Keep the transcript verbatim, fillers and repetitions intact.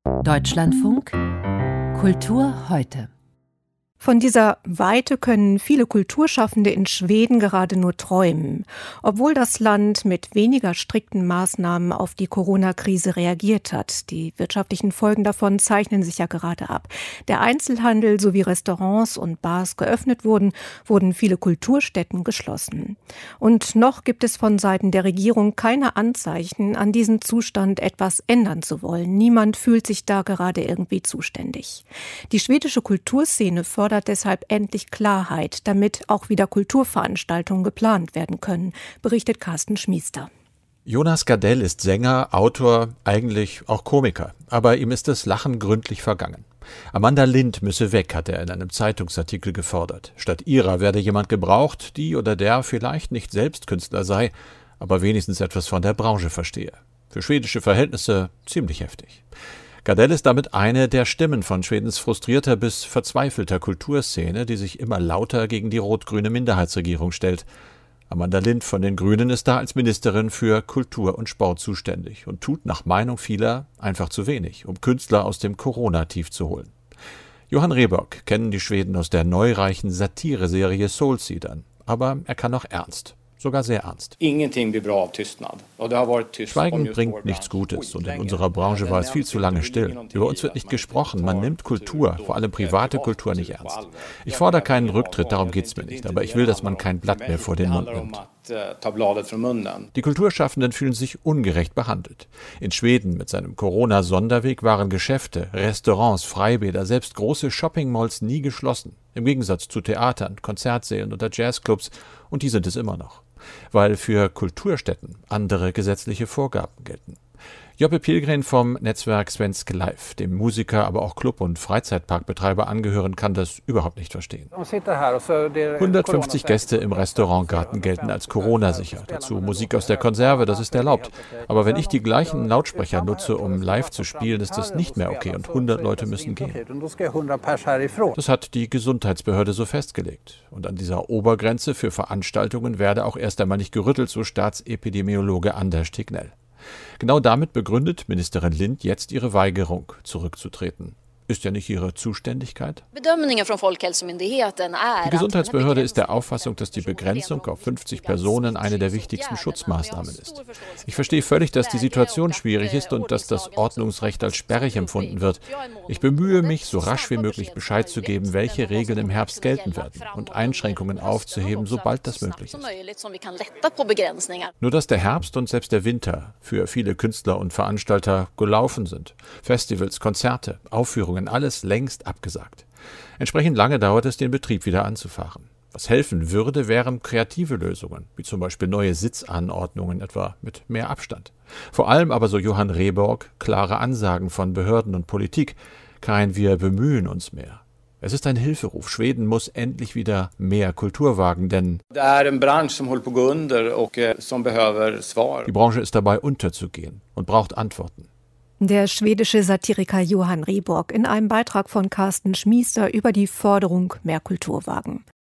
Deutschlandfunk Kultur heute. Von dieser Weite können viele Kulturschaffende in Schweden gerade nur träumen, obwohl das Land mit weniger strikten Maßnahmen auf die Corona-Krise reagiert hat. Die wirtschaftlichen Folgen davon zeichnen sich ja gerade ab. Der Einzelhandel sowie Restaurants und Bars geöffnet wurden, wurden viele Kulturstätten geschlossen. Und noch gibt es von Seiten der Regierung keine Anzeichen, an diesem Zustand etwas ändern zu wollen. Niemand fühlt sich da gerade irgendwie zuständig. Die schwedische Kulturszene fordert deshalb endlich Klarheit, damit auch wieder Kulturveranstaltungen geplant werden können, berichtet Carsten Schmiester. Jonas Gardell ist Sänger, Autor, eigentlich auch Komiker. Aber ihm ist das Lachen gründlich vergangen. Amanda Lind müsse weg, hat er in einem Zeitungsartikel gefordert. Statt ihrer werde jemand gebraucht, die oder der vielleicht nicht selbst Künstler sei, aber wenigstens etwas von der Branche verstehe. Für schwedische Verhältnisse ziemlich heftig. Gardell ist damit eine der Stimmen von Schwedens frustrierter bis verzweifelter Kulturszene, die sich immer lauter gegen die rot-grüne Minderheitsregierung stellt. Amanda Lind von den Grünen ist da als Ministerin für Kultur und Sport zuständig und tut nach Meinung vieler einfach zu wenig, um Künstler aus dem Corona-Tief zu holen. Johan Rheborg kennen die Schweden aus der neureichen Satireserie Solsidan, aber er kann auch ernst. Sogar sehr ernst. Schweigen bringt nichts Gutes und in unserer Branche war es viel zu lange still. Über uns wird nicht gesprochen, man nimmt Kultur, vor allem private Kultur, nicht ernst. Ich fordere keinen Rücktritt, darum geht's mir nicht, aber ich will, dass man kein Blatt mehr vor den Mund nimmt. Die Kulturschaffenden fühlen sich ungerecht behandelt. In Schweden mit seinem Corona-Sonderweg waren Geschäfte, Restaurants, Freibäder, selbst große Shoppingmalls nie geschlossen. Im Gegensatz zu Theatern, Konzertsälen oder Jazzclubs, und die sind es immer noch. Weil für Kulturstätten andere gesetzliche Vorgaben gelten. Joppe Pilgren vom Netzwerk Svensk Live, dem Musiker, aber auch Club- und Freizeitparkbetreiber angehören, kann das überhaupt nicht verstehen. hundertfünfzig Gäste im Restaurantgarten gelten als Corona-sicher. Dazu Musik aus der Konserve, das ist erlaubt. Aber wenn ich die gleichen Lautsprecher nutze, um live zu spielen, ist das nicht mehr okay und hundert Leute müssen gehen. Das hat die Gesundheitsbehörde so festgelegt. Und an dieser Obergrenze für Veranstaltungen werde auch erst einmal nicht gerüttelt, so Staatsepidemiologe Anders Tegnell. Genau damit begründet Ministerin Lind jetzt ihre Weigerung, zurückzutreten. Ist ja nicht ihre Zuständigkeit. Die Gesundheitsbehörde ist der Auffassung, dass die Begrenzung auf fünfzig Personen eine der wichtigsten Schutzmaßnahmen ist. Ich verstehe völlig, dass die Situation schwierig ist und dass das Ordnungsrecht als sperrig empfunden wird. Ich bemühe mich, so rasch wie möglich Bescheid zu geben, welche Regeln im Herbst gelten werden und Einschränkungen aufzuheben, sobald das möglich ist. Nur dass der Herbst und selbst der Winter für viele Künstler und Veranstalter gelaufen sind. Festivals, Konzerte, Aufführungen, alles längst abgesagt. Entsprechend lange dauert es, den Betrieb wieder anzufahren. Was helfen würde, wären kreative Lösungen, wie zum Beispiel neue Sitzanordnungen, etwa mit mehr Abstand. Vor allem aber, so Johan Rheborg, klare Ansagen von Behörden und Politik, kein „Wir bemühen uns mehr“. Es ist ein Hilferuf. Schweden muss endlich wieder mehr Kultur wagen, denn die Branche ist dabei unterzugehen und braucht Antworten. Der schwedische Satiriker Johan Rheborg in einem Beitrag von Carsten Schmiester über die Forderung mehr Kultur wagen.